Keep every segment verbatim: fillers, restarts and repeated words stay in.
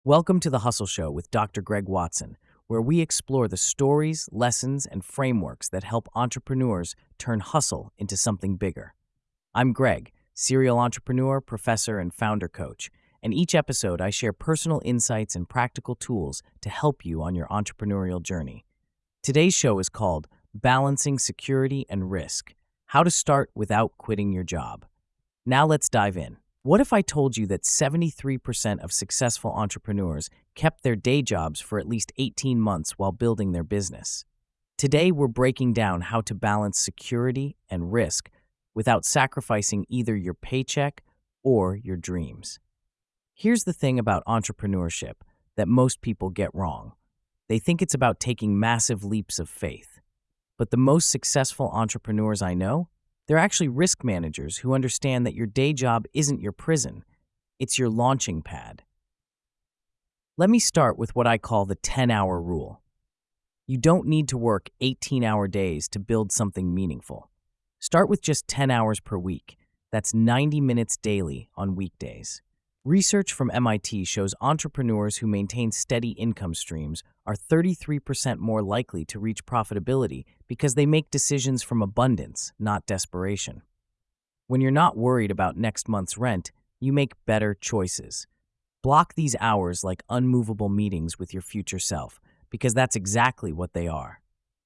Welcome to The Hustle Show with Doctor Greg Watson, where we explore the stories, lessons, and frameworks that help entrepreneurs turn hustle into something bigger. I'm Greg, serial entrepreneur, professor, and founder coach, and each episode I share personal insights and practical tools to help you on your entrepreneurial journey. Today's show is called Balancing Security and Risk: How to Start Without Quitting Your Job. Now let's dive in. What if I told you that seventy-three percent of successful entrepreneurs kept their day jobs for at least eighteen months while building their business? Today, we're breaking down how to balance security and risk without sacrificing either your paycheck or your dreams. Here's the thing about entrepreneurship that most people get wrong. They think it's about taking massive leaps of faith. But the most successful entrepreneurs I know, they're actually risk managers who understand that your day job isn't your prison, it's your launching pad. Let me start with what I call the ten-hour rule. You don't need to work eighteen-hour days to build something meaningful. Start with just ten hours per week. That's ninety minutes daily on weekdays. Research from M I T shows entrepreneurs who maintain steady income streams are thirty-three percent more likely to reach profitability because they make decisions from abundance, not desperation. When you're not worried about next month's rent, you make better choices. Block these hours like unmovable meetings with your future self, because that's exactly what they are.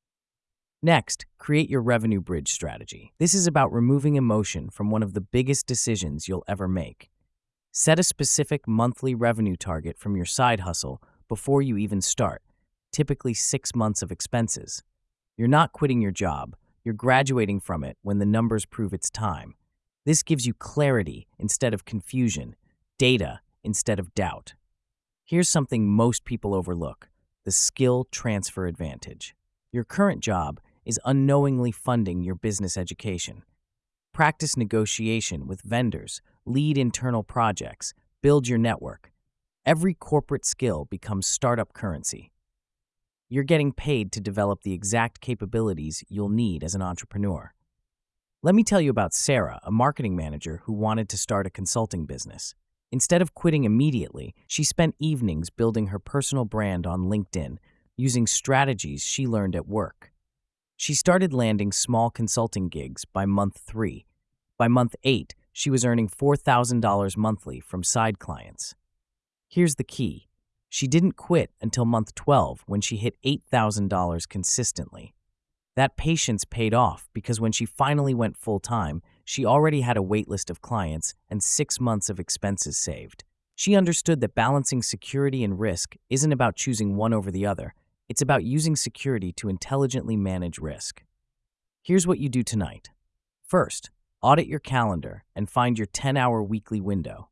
Next, create your revenue bridge strategy. This is about removing emotion from one of the biggest decisions you'll ever make. Set a specific monthly revenue target from your side hustle before you even start, typically six months of expenses. You're not quitting your job, you're graduating from it when the numbers prove it's time. This gives you clarity instead of confusion, data instead of doubt. Here's something most people overlook: the skill transfer advantage. Your current job is unknowingly funding your business education. Practice negotiation with vendors, lead internal projects, build your network. Every corporate skill becomes startup currency. You're getting paid to develop the exact capabilities you'll need as an entrepreneur. Let me tell you about Sarah, a marketing manager who wanted to start a consulting business. Instead of quitting immediately, she spent evenings building her personal brand on LinkedIn, using strategies she learned at work. She started landing small consulting gigs by month three. By month eight, she was earning four thousand dollars monthly from side clients. Here's the key: she didn't quit until month twelve, when she hit eight thousand dollars consistently. That patience paid off because when she finally went full-time, she already had a waitlist of clients and six months of expenses saved. She understood that balancing security and risk isn't about choosing one over the other. It's about using security to intelligently manage risk. Here's what you do tonight. First, audit your calendar and find your ten-hour weekly window.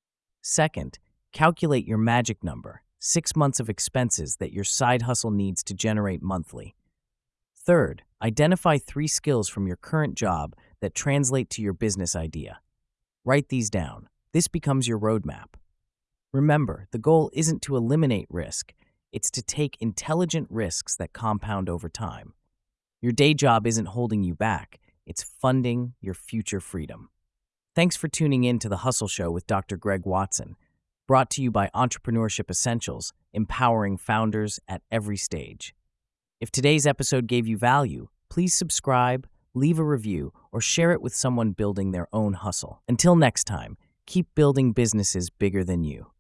Second, calculate your magic number, six months of expenses that your side hustle needs to generate monthly. Third, identify three skills from your current job that translate to your business idea. Write these down. This becomes your roadmap. Remember, the goal isn't to eliminate risk. It's to take intelligent risks that compound over time. Your day job isn't holding you back. It's funding your future freedom. Thanks for tuning in to The Hustle Show with Doctor Greg Watson, brought to you by Entrepreneurship Essentials, empowering founders at every stage. If today's episode gave you value, please subscribe, leave a review, or share it with someone building their own hustle. Until next time, keep building businesses bigger than you.